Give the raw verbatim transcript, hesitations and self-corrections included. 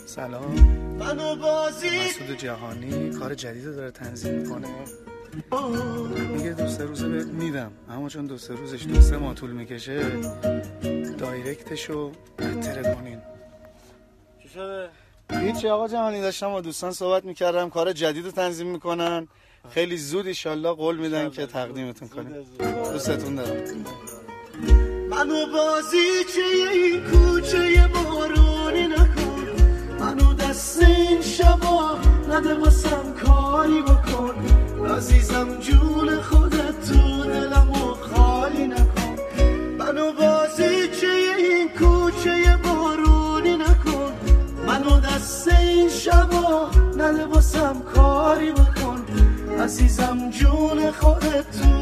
سلام، مسعود جهانی کار جدید داره تنظیم میکنه، میگه دو سه روزه بهت میدم، اما چون دو سه روزش دو سه ماه طول میکشه دایرکتشو بهتره کنین. چی شده؟ هیچی آقا جهانی، داشتم با دوستان صحبت میکردم، کار جدید رو تنظیم میکنن، خیلی زود ایشالله قول میدن که تقدیمتون کنیم. دوستتون دارم. منو بازیچه این کوچه بارونی نکن، منو دست این شبا نده واسم کاری بکن، عزیزم جون خودت تو دلمو خالی نکن. منو بازیچه این کوچه بارونی نکن، منو دست این شبا نده واسم کاری بکن، عزیزم جون خودت تو